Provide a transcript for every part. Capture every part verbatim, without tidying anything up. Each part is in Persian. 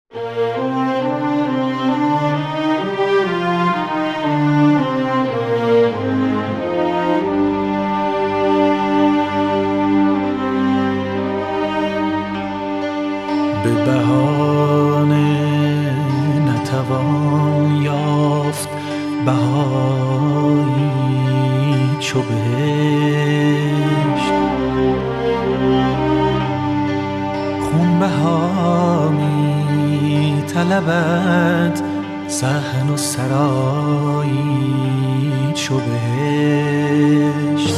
به بهانه نتوان یافت بهایی چو بهشت، خونبها می طلبد صحن و سرایی چو بهشت.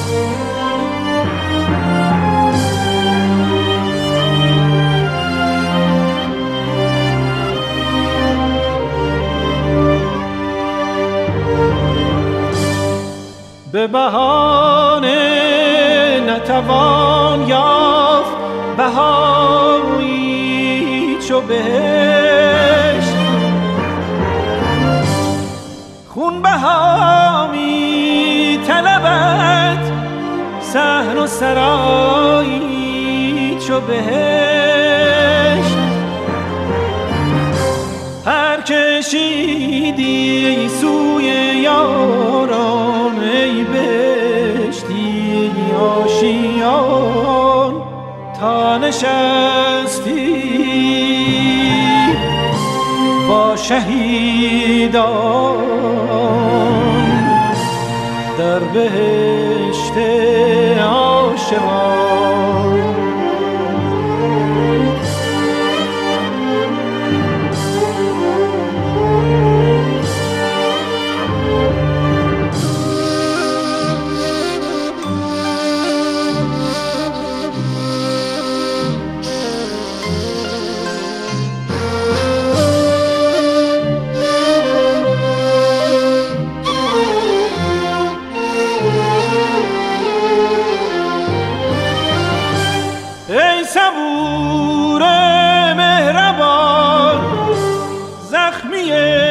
به بهانه نتوان یافت بهایی چو بهشت، خونبها می طلبد صحن و سرایی چو بهشت. هر کشیدی سوی یاران ای بهشتی آشیان، تا نشستی با شهیدان در بهشت عاشقان. ای صبور مهربان زخمی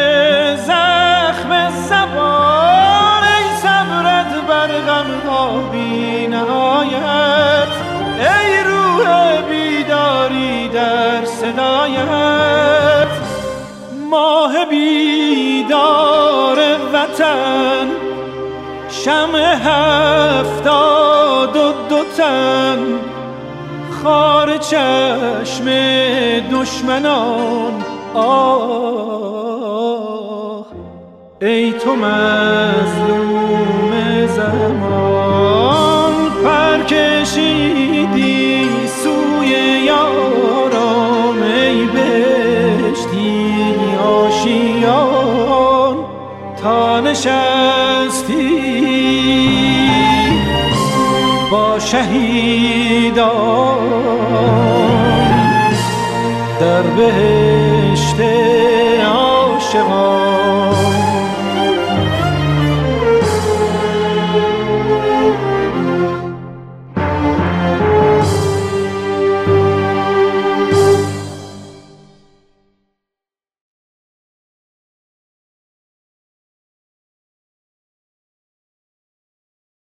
زخم زبان، ای صبرت بر غم‌ها بی نهایت، ای روح بیداری در صدایت. ماه بیدار وطن شمع هفتاد و دو تن، خار چشم دشمنان آه، ای تو مظلوم زمان. پر کشیدی سوی یاران ای بهشتی آشیان، تا نشستی با شهیدان در بهشت عاشقان.